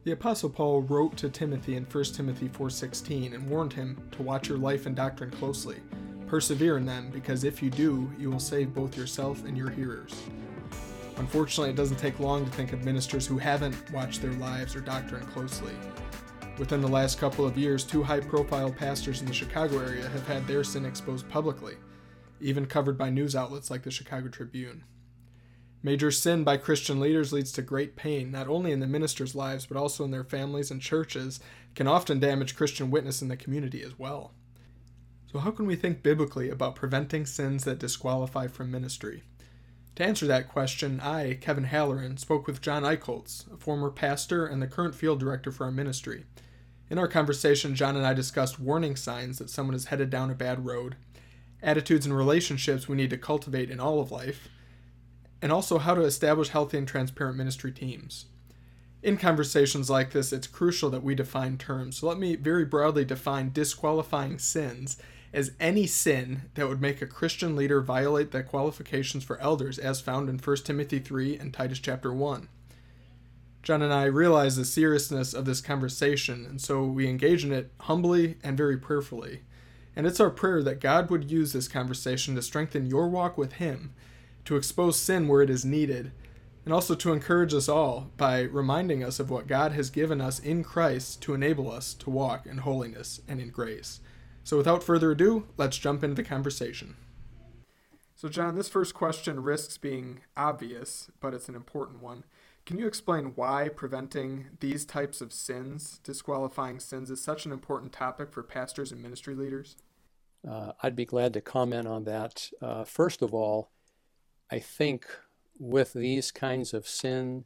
The Apostle Paul wrote to Timothy in 1 Timothy 4:16 and warned him to watch your life and doctrine closely. Persevere in them, because if you do, you will save both yourself and your hearers. Unfortunately, it doesn't take long to think of ministers who haven't watched their lives or doctrine closely. Within the last couple of years, 2 high-profile pastors in the Chicago area have had their sin exposed publicly, even covered by news outlets like the Chicago Tribune. Major sin by Christian leaders leads to great pain, not only in the ministers' lives, but also in their families and churches. It can often damage Christian witness in the community as well. So how can we think biblically about preventing sins that disqualify from ministry? To answer that question, I, Kevin Halloran, spoke with John Eichholz, a former pastor and the current field director for our ministry. In our conversation, John and I discussed warning signs that someone is headed down a bad road, attitudes and relationships we need to cultivate in all of life, and also how to establish healthy and transparent ministry teams. In conversations like this, it's crucial that we define terms. So let me very broadly define disqualifying sins as any sin that would make a Christian leader violate the qualifications for elders as found in 1 Timothy 3 and Titus chapter 1. John and I realize the seriousness of this conversation, and so we engage in it humbly and very prayerfully. And it's our prayer that God would use this conversation to strengthen your walk with Him, to expose sin where it is needed, and also to encourage us all by reminding us of what God has given us in Christ to enable us to walk in holiness and in grace. So without further ado, let's jump into the conversation. So John, this first question risks being obvious, but it's an important one. Can you explain why preventing these types of sins, disqualifying sins, is such an important topic for pastors and ministry leaders? I'd be glad to comment on that. First of all, I think with these kinds of sin,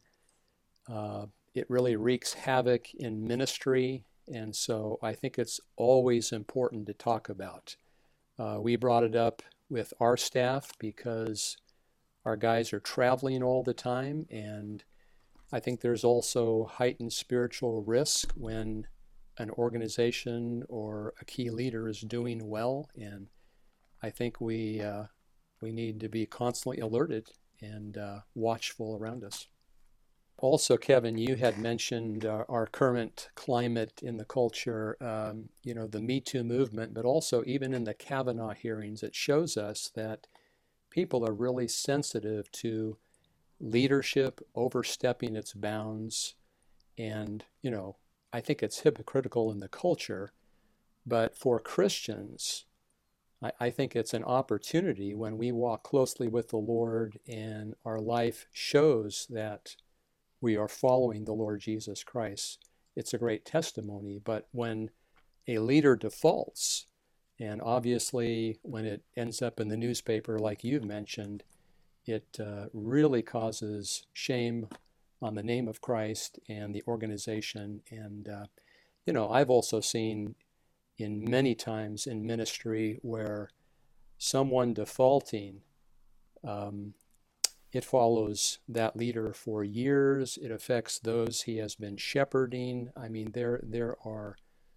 it really wreaks havoc in ministry, and so I think it's always important to talk about. We brought it up with our staff because our guys are traveling all the time, and I think there's also heightened spiritual risk when an organization or a key leader is doing well, and I think we need to be constantly alerted and watchful around us. Also, Kevin, you had mentioned our current climate in the culture, the Me Too movement, but also even in the Kavanaugh hearings, it shows us that people are really sensitive to leadership overstepping its bounds. And, I think it's hypocritical in the culture, but for Christians, I think it's an opportunity when we walk closely with the Lord and our life shows that we are following the Lord Jesus Christ. It's a great testimony, but when a leader defaults, and obviously when it ends up in the newspaper like you've mentioned, it really causes shame on the name of Christ and the organization. And, I've also seen in many times in ministry where someone defaulting, it follows that leader for years. It affects those he has been shepherding. I mean, there are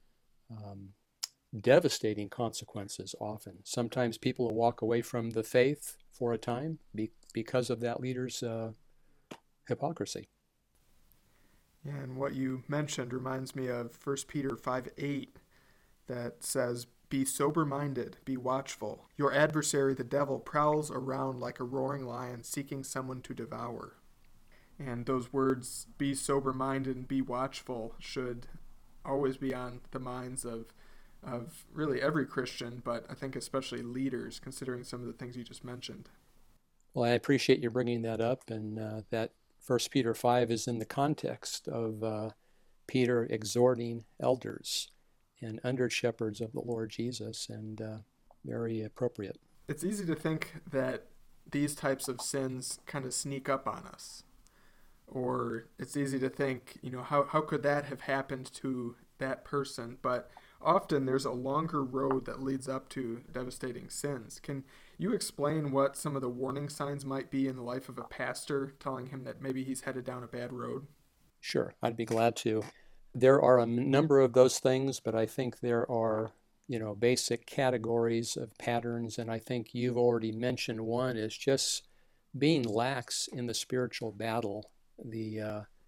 devastating consequences often. Sometimes people will walk away from the faith for a time because of that leader's hypocrisy. Yeah, and what you mentioned reminds me of 1 Peter 5:8 that says, "Be sober-minded, be watchful. Your adversary, the devil, prowls around like a roaring lion seeking someone to devour." And those words, be sober-minded and be watchful, should always be on the minds of really every Christian, but I think especially leaders, considering some of the things you just mentioned. Well, I appreciate you bringing that up, and that 1 Peter 5 is in the context of Peter exhorting elders and under shepherds of the Lord Jesus, and very appropriate. It's easy to think that these types of sins kind of sneak up on us. Or it's easy to think, how could that have happened to that person? But often there's a longer road that leads up to devastating sins. Can you explain what some of the warning signs might be in the life of a pastor, telling him that maybe he's headed down a bad road? Sure, I'd be glad to. There are a number of those things, but I think there are, basic categories of patterns, and I think you've already mentioned one is just being lax in the spiritual battle. The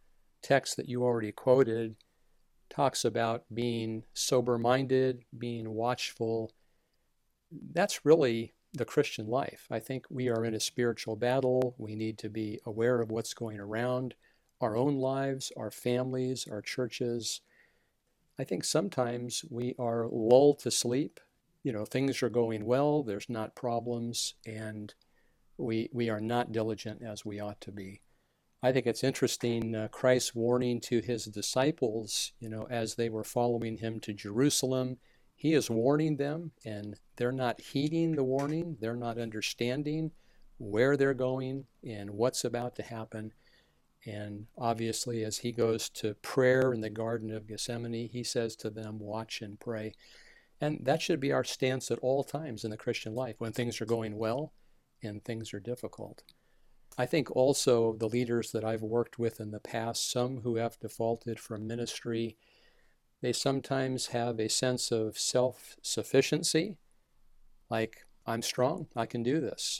text that you already quoted talks about being sober-minded, being watchful. That's really the Christian life. I think we are in a spiritual battle. We need to be aware of what's going around our own lives, our families, our churches. I think sometimes we are lulled to sleep. Things are going well, there's not problems, and we are not diligent as we ought to be. I think it's interesting, Christ's warning to his disciples, as they were following him to Jerusalem. He is warning them, and they're not heeding the warning. They're not understanding where they're going and what's about to happen. And obviously, as he goes to prayer in the Garden of Gethsemane, he says to them, watch and pray. And that should be our stance at all times in the Christian life, when things are going well and things are difficult. I think also the leaders that I've worked with in the past, some who have defaulted from ministry, they sometimes have a sense of self-sufficiency, like, I'm strong, I can do this.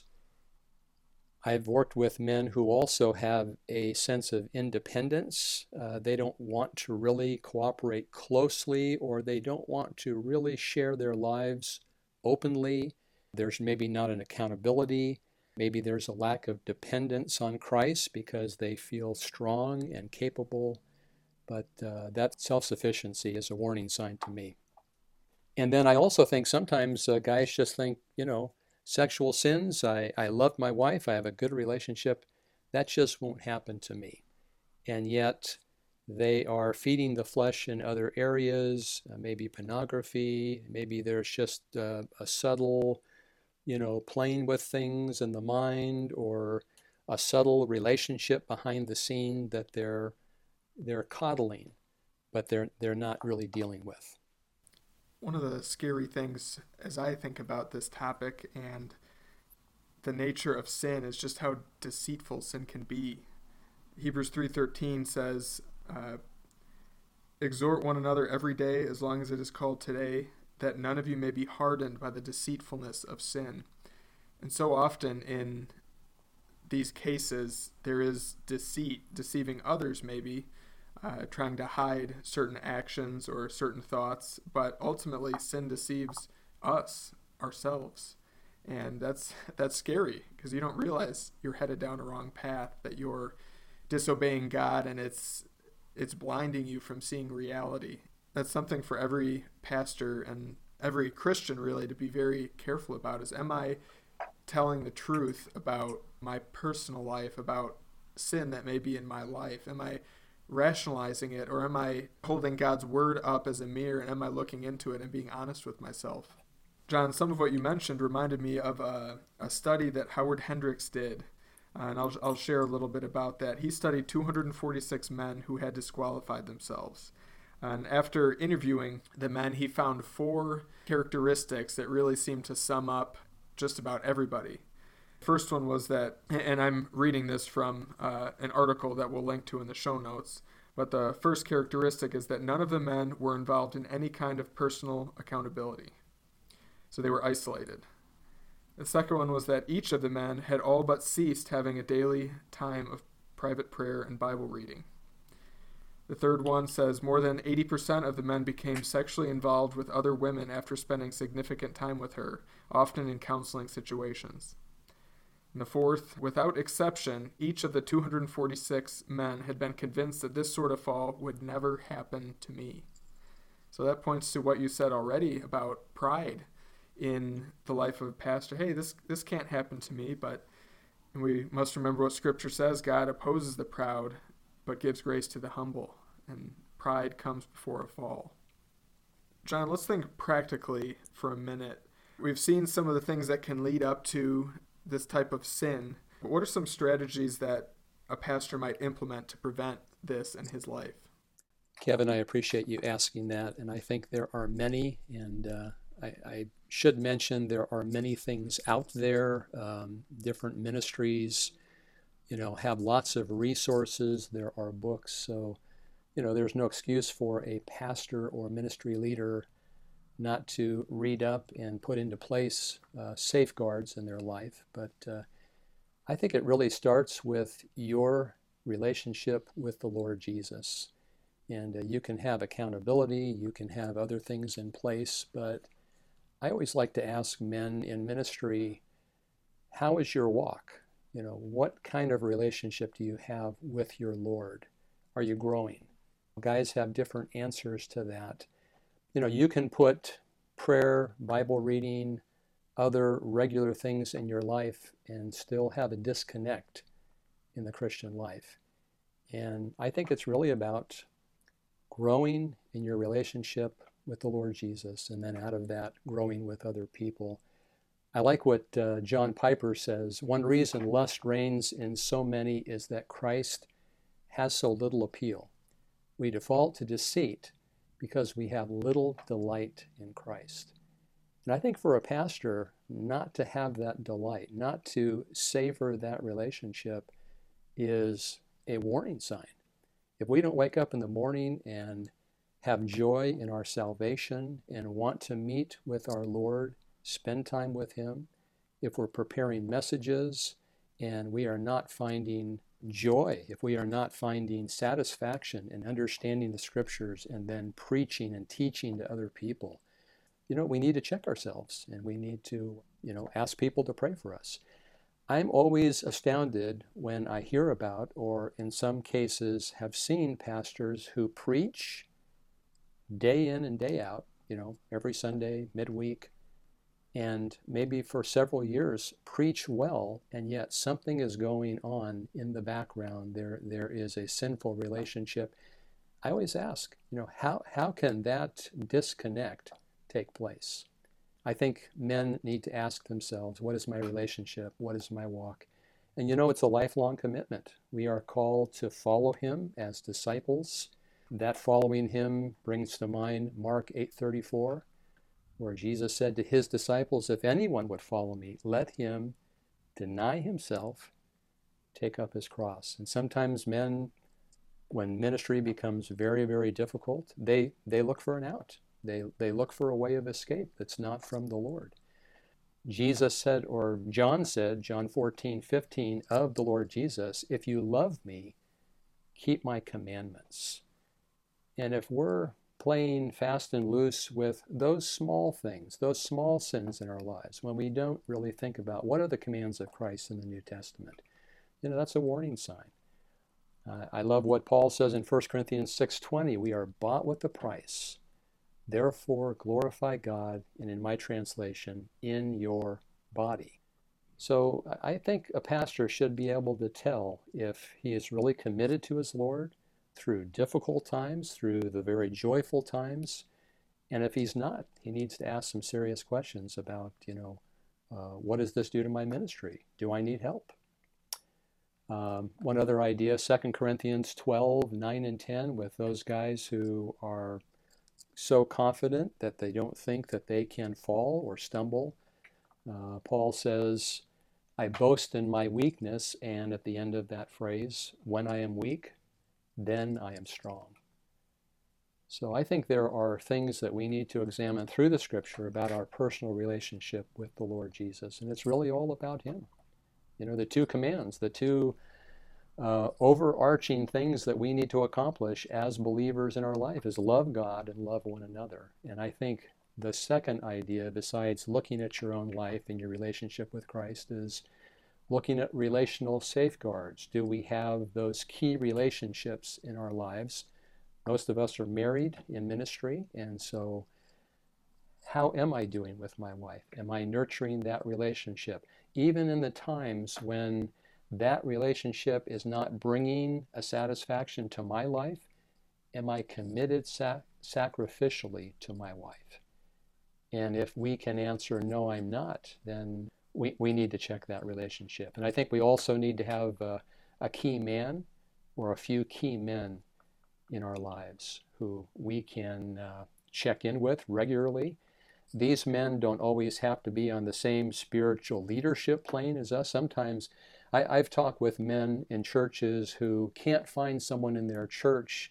I've worked with men who also have a sense of independence. They don't want to really cooperate closely, or they don't want to really share their lives openly. There's maybe not an accountability. Maybe there's a lack of dependence on Christ because they feel strong and capable. But that self-sufficiency is a warning sign to me. And then I also think sometimes guys just think, sexual sins, I love my wife, I have a good relationship, that just won't happen to me. And yet they are feeding the flesh in other areas, maybe pornography, maybe there's just a subtle, playing with things in the mind, or a subtle relationship behind the scene that they're coddling, but they're not really dealing with. One of the scary things as I think about this topic and the nature of sin is just how deceitful sin can be. Hebrews 3:13 says, exhort one another every day as long as it is called today, that none of you may be hardened by the deceitfulness of sin. And so often in these cases, there is deceit, deceiving others maybe, trying to hide certain actions or certain thoughts, but ultimately sin deceives us, ourselves. And that's scary, because you don't realize you're headed down a wrong path, that you're disobeying God, and it's blinding you from seeing reality. That's something for every pastor and every Christian really to be very careful about, is, am I telling the truth about my personal life, about sin that may be in my life? Am I rationalizing it, or am I holding God's word up as a mirror, and am I looking into it and being honest with myself? John, some of what you mentioned reminded me of a study that Howard Hendricks did, and I'll share a little bit about that. He studied 246 men who had disqualified themselves. And after interviewing the men, he found 4 characteristics that really seemed to sum up just about everybody. First one was that, and I'm reading this from an article that we'll link to in the show notes, but the first characteristic is that none of the men were involved in any kind of personal accountability. So they were isolated. The second one was that each of the men had all but ceased having a daily time of private prayer and Bible reading. The third one says more than 80% of the men became sexually involved with other women after spending significant time with her, often in counseling situations. And the fourth, without exception, each of the 246 men had been convinced that this sort of fall would never happen to me. So that points to what you said already about pride in the life of a pastor. Hey, this can't happen to me, but we must remember what Scripture says. God opposes the proud, but gives grace to the humble, and pride comes before a fall. John, let's think practically for a minute. We've seen some of the things that can lead up to this type of sin, but what are some strategies that a pastor might implement to prevent this in his life? Kevin, I appreciate you asking that, and I think there are many, and I should mention there are many things out there. Different ministries, have lots of resources. There are books, so there's no excuse for a pastor or ministry leader not to read up and put into place safeguards in their life. But I think it really starts with your relationship with the Lord Jesus. And you can have accountability, you can have other things in place, but I always like to ask men in ministry, how is your walk? What kind of relationship do you have with your Lord? Are you growing? Guys have different answers to that. You can put prayer, Bible reading, other regular things in your life and still have a disconnect in the Christian life. And I think it's really about growing in your relationship with the Lord Jesus, and then out of that, growing with other people. I like what John Piper says. One reason lust reigns in so many is that Christ has so little appeal. We default to deceit because we have little delight in Christ. And I think for a pastor, not to have that delight, not to savor that relationship, is a warning sign. If we don't wake up in the morning and have joy in our salvation and want to meet with our Lord, spend time with Him, if we're preparing messages and we are not finding joy, if we are not finding satisfaction in understanding the Scriptures and then preaching and teaching to other people, we need to check ourselves, and we need to, ask people to pray for us. I'm always astounded when I hear about, or in some cases have seen, pastors who preach day in and day out, every Sunday, midweek, and maybe for several years preach well, and yet something is going on in the background. There is a sinful relationship. I always ask, how can that disconnect take place? I think men need to ask themselves, what is my relationship? What is my walk? And it's a lifelong commitment. We are called to follow Him as disciples. That following Him brings to mind Mark 8:34, where Jesus said to His disciples, if anyone would follow me, let him deny himself, take up his cross. And sometimes men, when ministry becomes very, very difficult, they look for an out. They look for a way of escape that's not from the Lord. Jesus said, or John said, John 14:15 of the Lord Jesus, if you love me, keep my commandments. And if we're playing fast and loose with those small things, those small sins in our lives, when we don't really think about what are the commands of Christ in the New Testament, that's a warning sign. I love what Paul says in 1 Corinthians 6:20, we are bought with a price. Therefore, glorify God, and in my translation, in your body. So I think a pastor should be able to tell if he is really committed to his Lord through difficult times, through the very joyful times. And if he's not, he needs to ask some serious questions about, what does this do to my ministry? Do I need help? One other idea, 2 Corinthians 12:9 and 10, with those guys who are so confident that they don't think that they can fall or stumble. Paul says, I boast in my weakness, and at the end of that phrase, when I am weak, then I am strong. So I think there are things that we need to examine through the Scripture about our personal relationship with the Lord Jesus, and it's really all about Him. The two commands, the two overarching things that we need to accomplish as believers in our life is love God and love one another. And I think the second idea, besides looking at your own life and your relationship with Christ, is looking at relational safeguards. Do we have those key relationships in our lives? Most of us are married in ministry, and so how am I doing with my wife? Am I nurturing that relationship? Even in the times when that relationship is not bringing a satisfaction to my life, am I committed sacrificially to my wife? And if we can answer, no, I'm not, then we need to check that relationship. And I think we also need to have a key man or a few key men in our lives who we can check in with regularly. These men don't always have to be on the same spiritual leadership plane as us. Sometimes I've talked with men in churches who can't find someone in their church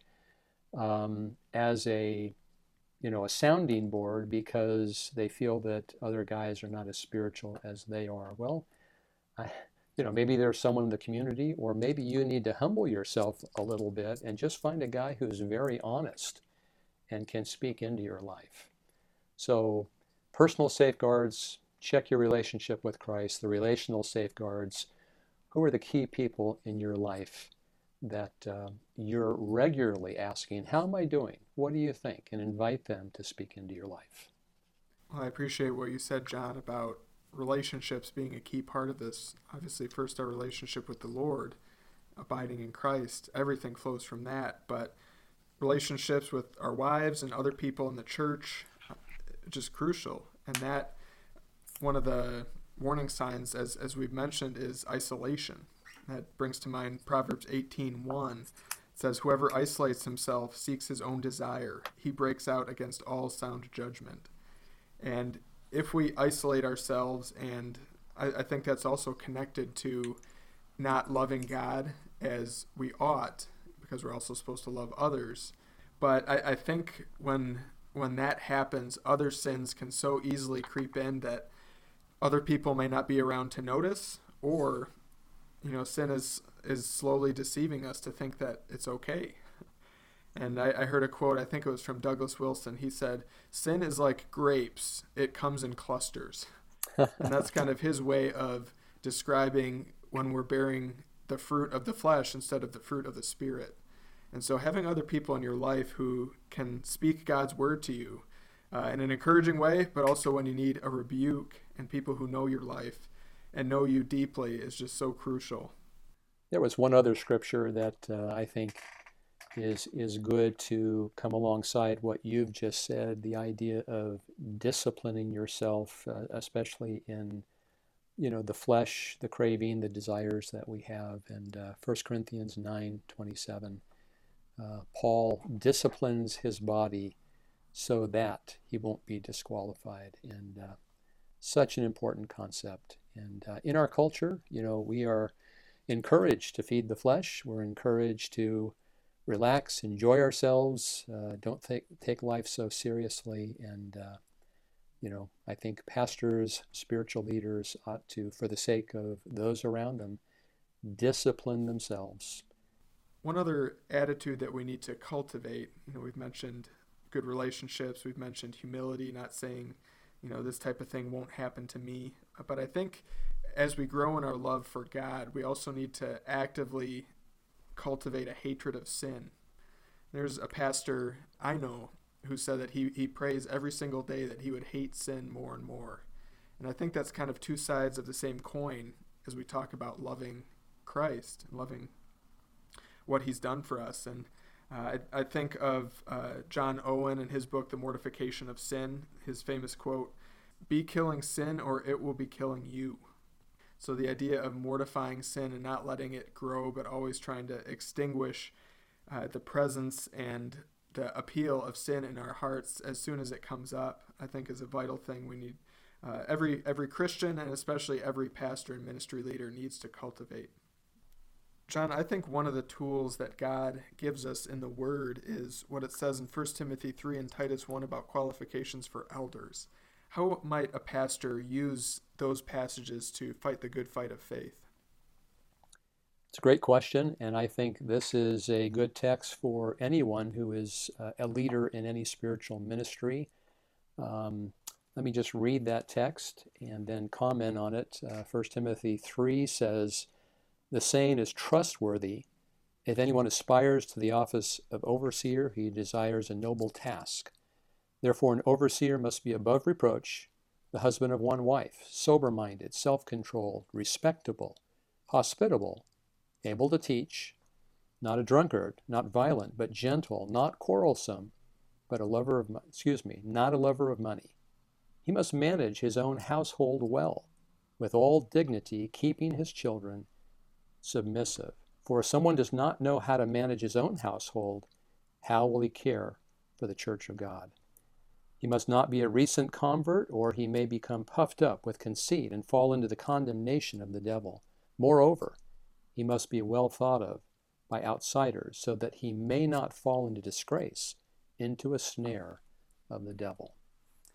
as a sounding board because they feel that other guys are not as spiritual as they are. Well, Maybe there's someone in the community, or maybe you need to humble yourself a little bit and just find a guy who's very honest and can speak into your life. So, personal safeguards, check your relationship with Christ, the relational safeguards. Who are the key people in your life that you're regularly asking, how am I doing? What do you think? And invite them to speak into your life. Well, I appreciate what you said, John, about relationships being a key part of this. Obviously, first our relationship with the Lord, abiding in Christ, everything flows from that. But relationships with our wives and other people in the church, just crucial. And that, one of the warning signs, as we've mentioned, is isolation. That brings to mind Proverbs 18:1. It says, "Whoever isolates himself seeks his own desire. He breaks out against all sound judgment." And if we isolate ourselves, and I think that's also connected to not loving God as we ought, because we're also supposed to love others. But I think when that happens, other sins can so easily creep in that other people may not be around to notice, or sin is slowly deceiving us to think that it's okay. And I heard a quote, I think it was from Douglas Wilson. He said, "Sin is like grapes, it comes in clusters." And that's kind of his way of describing when we're bearing the fruit of the flesh instead of the fruit of the Spirit. And so having other people in your life who can speak God's word to you in an encouraging way, but also when you need a rebuke, and people who know your life and know you deeply, is just so crucial. There was one other scripture that I think is good to come alongside what you've just said, the idea of disciplining yourself, especially in the flesh, the craving, the desires that we have. And 1 Corinthians 9:27, Paul disciplines his body so that he won't be disqualified. And such an important concept. And in our culture, we are encouraged to feed the flesh. We're encouraged to relax, enjoy ourselves, don't take life so seriously. And, I think pastors, spiritual leaders ought to, for the sake of those around them, discipline themselves. One other attitude that we need to cultivate, we've mentioned good relationships, we've mentioned humility, not saying, this type of thing won't happen to me. But I think as we grow in our love for God, we also need to actively cultivate a hatred of sin. There's a pastor I know who said that he prays every single day that he would hate sin more and more. And I think that's kind of two sides of the same coin as we talk about loving Christ and loving what he's done for us. And I think of John Owen in his book, The Mortification of Sin, his famous quote, "Be killing sin or it will be killing you." So the idea of mortifying sin and not letting it grow, but always trying to extinguish the presence and the appeal of sin in our hearts as soon as it comes up, I think is a vital thing we need. Every Christian, and especially every pastor and ministry leader, needs to cultivate. John, I think one of the tools that God gives us in the Word is what it says in 1 Timothy 3 and Titus 1 about qualifications for elders. How might a pastor use those passages to fight the good fight of faith? It's a great question, and I think this is a good text for anyone who is a leader in any spiritual ministry. Let me just read that text and then comment on it. 1 Timothy 3 says, "The saying is trustworthy. If anyone aspires to the office of overseer, he desires a noble task. Therefore, an overseer must be above reproach, the husband of one wife, sober-minded, self-controlled, respectable, hospitable, able to teach, not a drunkard, not violent, but gentle, not quarrelsome, but not a lover of money. He must manage his own household well, with all dignity, keeping his children submissive. For if someone does not know how to manage his own household, how will he care for the church of God? He must not be a recent convert, or he may become puffed up with conceit and fall into the condemnation of the devil. Moreover, he must be well thought of by outsiders, so that he may not fall into disgrace, into a snare of the devil."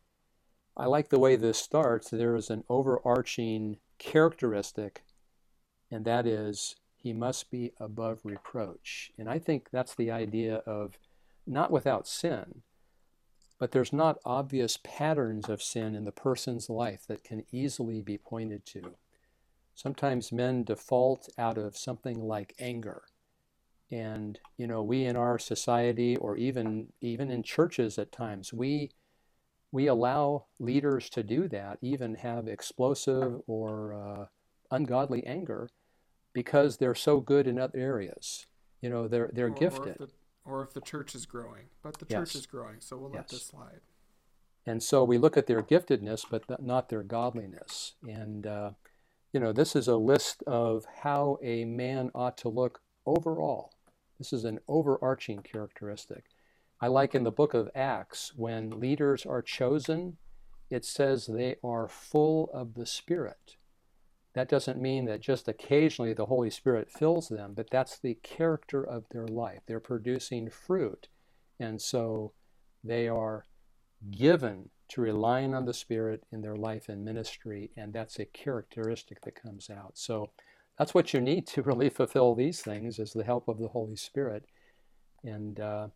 I like the way this starts. There is an overarching characteristic and that is he must be above reproach. And I think that's the idea of not without sin, but there's not obvious patterns of sin in the person's life that can easily be pointed to. Sometimes men default out of something like anger. And, we in our society, or even in churches at times, we allow leaders to do that, even have explosive or ungodly anger, because they're so good in other areas. They're gifted. Or if the church is growing, but the church Yes. is growing, so we'll let this Yes. slide. And so we look at their giftedness, but not their godliness. And, this is a list of how a man ought to look overall. This is an overarching characteristic. I like in the book of Acts, when leaders are chosen, it says they are full of the Spirit. That doesn't mean that just occasionally the Holy Spirit fills them, but that's the character of their life. They're producing fruit. And so they are given to relying on the Spirit in their life and ministry, and that's a characteristic that comes out. So that's what you need to really fulfill these things, is the help of the Holy Spirit. And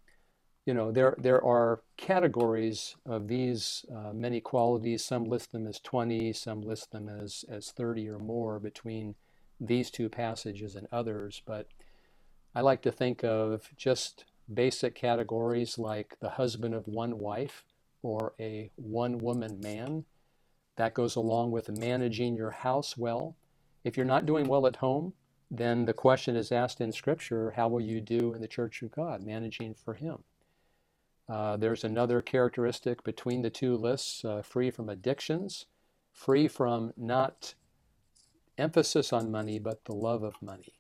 there are categories of these many qualities. Some list them as 20, some list them as 30 or more between these two passages and others. But I like to think of just basic categories like the husband of one wife or a one-woman man. That goes along with managing your house well. If you're not doing well at home, then the question is asked in Scripture, how will you do in the church of God, managing for Him? There's another characteristic between the two lists, free from addictions, free from not emphasis on money, but the love of money.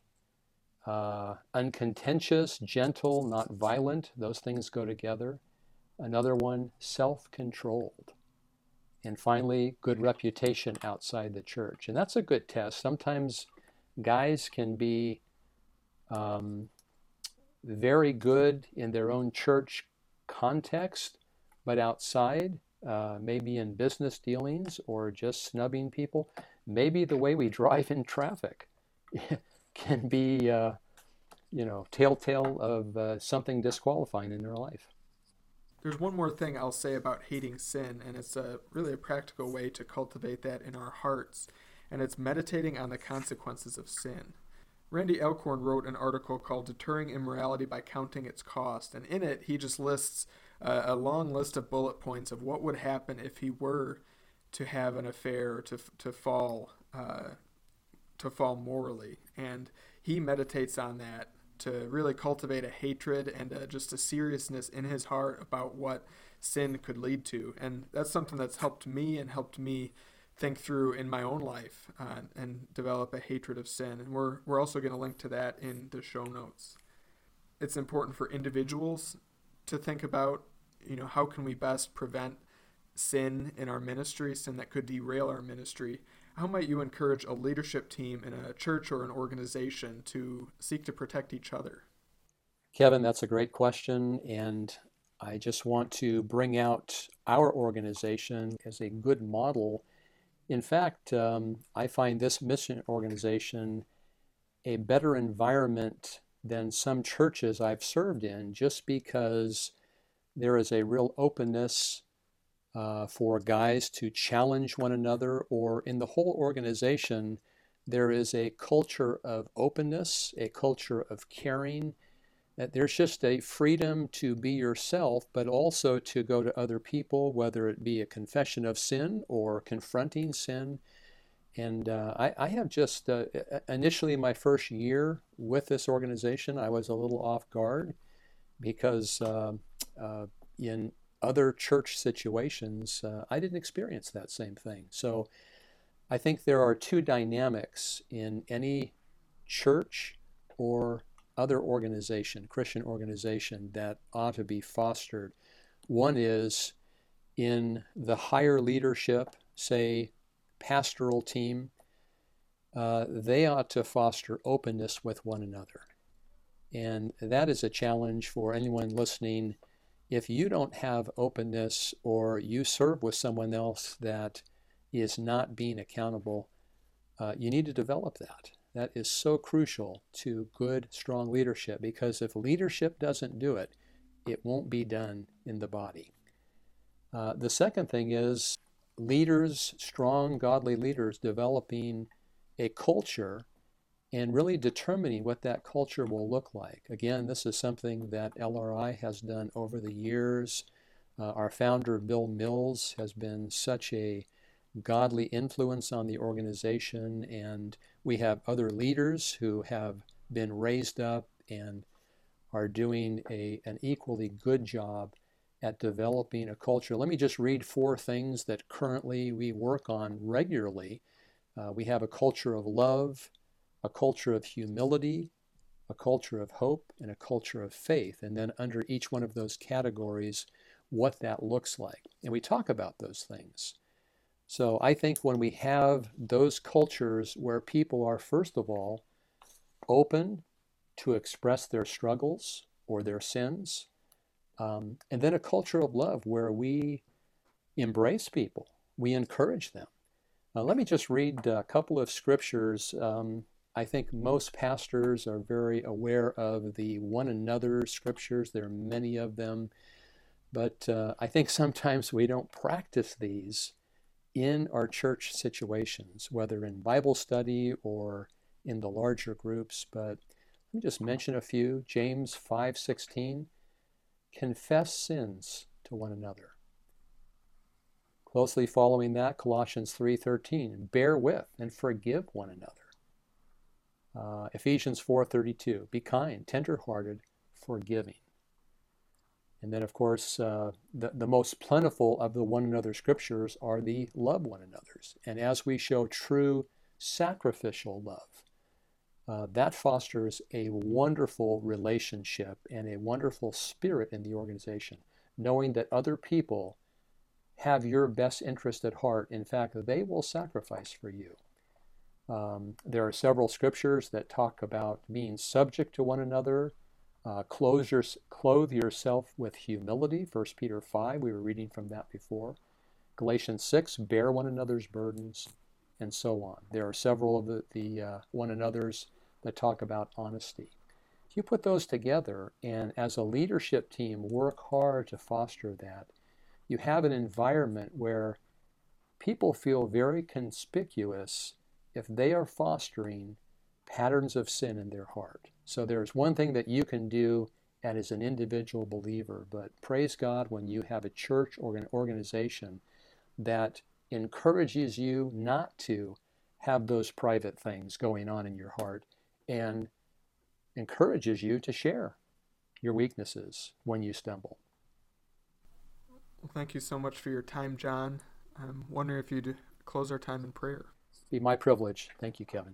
Uncontentious, gentle, not violent, those things go together. Another one, self-controlled. And finally, good reputation outside the church. And that's a good test. Sometimes guys can be very good in their own church context, but outside, maybe in business dealings or just snubbing people, maybe the way we drive in traffic can be, telltale of something disqualifying in their life. There's one more thing I'll say about hating sin, and it's really a practical way to cultivate that in our hearts, and it's meditating on the consequences of sin. Randy Alcorn wrote an article called Deterring Immorality by Counting Its Cost, and in it he just lists a long list of bullet points of what would happen if he were to have an affair, to fall morally, and he meditates on that to really cultivate a hatred and just a seriousness in his heart about what sin could lead to. And that's something that's helped me think through in my own life and develop a hatred of sin. And we're also going to link to that in the show notes. It's important for individuals to think about, how can we best prevent sin in our ministry, sin that could derail our ministry. How might you encourage a leadership team in a church or an organization to seek to protect each other? Kevin, that's a great question, and I just want to bring out our organization as a good model. In fact, I find this mission organization a better environment than some churches I've served in, just because there is a real openness for guys to challenge one another, or in the whole organization, there is a culture of openness, a culture of caring, that there's just a freedom to be yourself, but also to go to other people, whether it be a confession of sin or confronting sin. And I have just, initially my first year with this organization, I was a little off guard because in other church situations, I didn't experience that same thing. So I think there are two dynamics in any church or other organization, Christian organization, that ought to be fostered. One is in the higher leadership, say pastoral team, they ought to foster openness with one another. And that is a challenge for anyone listening. If you don't have openness, or you serve with someone else that is not being accountable, you need to develop that. That is so crucial to good, strong leadership, because if leadership doesn't do it, it won't be done in the body. The second thing is leaders, strong, godly leaders, developing a culture and really determining what that culture will look like. Again, this is something that LRI has done over the years. Our founder, Bill Mills, has been such a godly influence on the organization, and we have other leaders who have been raised up and are doing an equally good job at developing a culture. Let me just read 4 things that currently we work on regularly. We have a culture of love, a culture of humility, a culture of hope, and a culture of faith. And then under each one of those categories, what that looks like. And we talk about those things. So I think when we have those cultures where people are, first of all, open to express their struggles or their sins, and then a culture of love where we embrace people, we encourage them. Let me just read a couple of scriptures. I think most pastors are very aware of the one another scriptures. There are many of them, but I think sometimes we don't practice these in our church situations, whether in Bible study or in the larger groups. But let me just mention a few. James 5:16, confess sins to one another. Closely following that, Colossians 3:13, bear with and forgive one another. Ephesians 4:32, be kind, tender-hearted, forgiving. And then, of course, the most plentiful of the one another scriptures are the love one another's. And as we show true sacrificial love, that fosters a wonderful relationship and a wonderful spirit in the organization, knowing that other people have your best interest at heart. In fact, they will sacrifice for you. There are several scriptures that talk about being subject to one another. Clothe yourself with humility, 1 Peter 5, we were reading from that before. Galatians 6, bear one another's burdens, and so on. There are several of the one another's that talk about honesty. If you put those together and as a leadership team work hard to foster that, you have an environment where people feel very conspicuous if they are fostering patterns of sin in their heart. So there's one thing that you can do as an individual believer, but praise God when you have a church or an organization that encourages you not to have those private things going on in your heart and encourages you to share your weaknesses when you stumble. Well, thank you so much for your time, John. I'm wondering if you'd close our time in prayer. Be my privilege. Thank you, Kevin.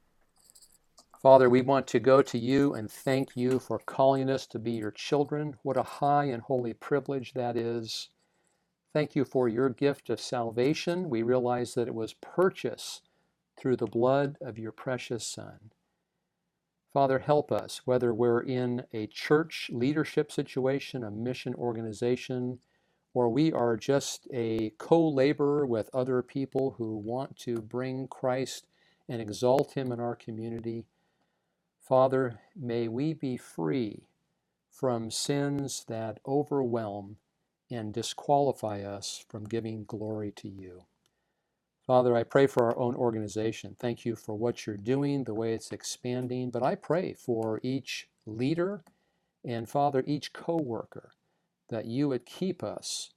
Father, we want to go to you and thank you for calling us to be your children. What a high and holy privilege that is. Thank you for your gift of salvation. We realize that it was purchased through the blood of your precious Son. Father, help us, whether we're in a church leadership situation, a mission organization, or we are just a co-laborer with other people who want to bring Christ and exalt him in our community. Father, may we be free from sins that overwhelm and disqualify us from giving glory to you. Father, I pray for our own organization. Thank you for what you're doing, the way it's expanding. But I pray for each leader and, Father, each co-worker, that you would keep us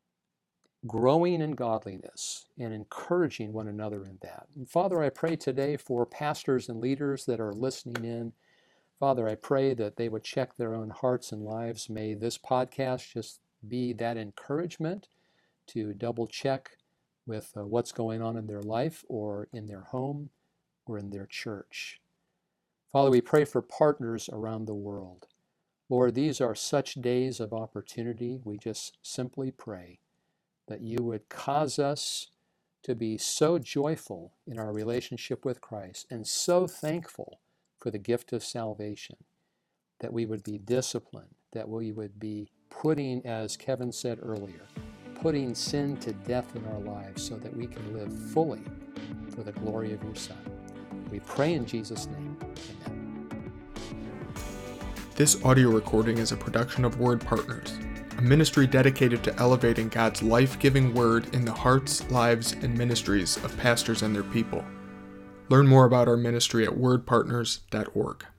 growing in godliness and encouraging one another in that. And Father, I pray today for pastors and leaders that are listening in. Father, I pray that they would check their own hearts and lives. May this podcast just be that encouragement to double check with what's going on in their life or in their home or in their church. Father, we pray for partners around the world. Lord, these are such days of opportunity. We just simply pray that you would cause us to be so joyful in our relationship with Christ and so thankful for the gift of salvation, that we would be disciplined, that we would be putting, as Kevin said earlier, putting sin to death in our lives so that we can live fully for the glory of your Son. We pray in Jesus' name. Amen. This audio recording is a production of Word Partners, a ministry dedicated to elevating God's life-giving word in the hearts, lives, and ministries of pastors and their people. Learn more about our ministry at wordpartners.org.